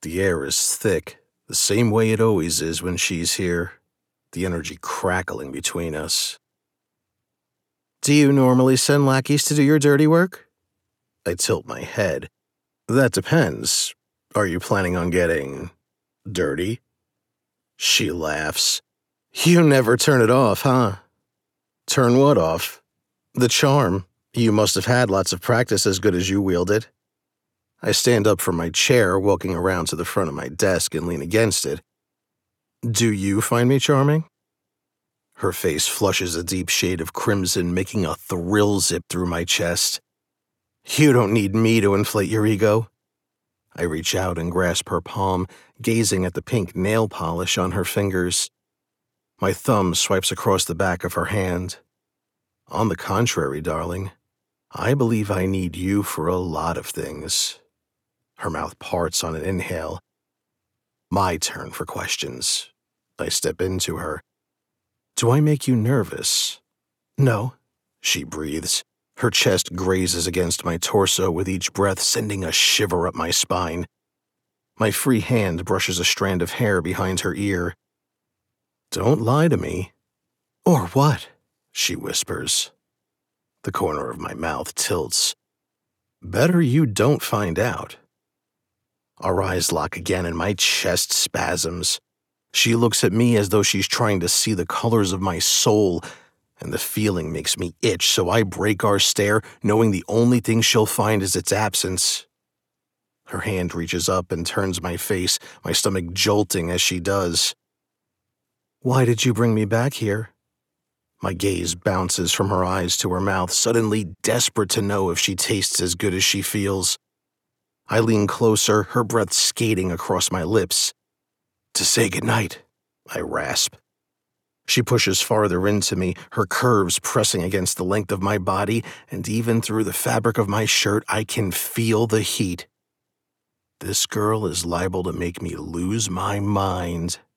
The air is thick, the same way it always is when she's here, the energy crackling between us. Do you normally send lackeys to do your dirty work? I tilt my head. That depends. Are you planning on getting dirty? She laughs. You never turn it off, huh? Turn what off? The charm. You must have had lots of practice as good as you wield it. I stand up from my chair, walking around to the front of my desk and lean against it. Do you find me charming? Her face flushes a deep shade of crimson, making a thrill zip through my chest. You don't need me to inflate your ego. I reach out and grasp her palm, gazing at the pink nail polish on her fingers. My thumb swipes across the back of her hand. On the contrary, darling, I believe I need you for a lot of things. Her mouth parts on an inhale. My turn for questions. I step into her. Do I make you nervous? No, she breathes. Her chest grazes against my torso with each breath, sending a shiver up my spine. My free hand brushes a strand of hair behind her ear. Don't lie to me. Or what? She whispers. The corner of my mouth tilts. Better you don't find out. Our eyes lock again and my chest spasms. She looks at me as though she's trying to see the colors of my soul, and the feeling makes me itch, so I break our stare, knowing the only thing she'll find is its absence. Her hand reaches up and turns my face, my stomach jolting as she does. Why did you bring me back here? My gaze bounces from her eyes to her mouth, suddenly desperate to know if she tastes as good as she feels. I lean closer, her breath skating across my lips. To say goodnight, I rasp. She pushes farther into me, her curves pressing against the length of my body, and even through the fabric of my shirt, I can feel the heat. This girl is liable to make me lose my mind.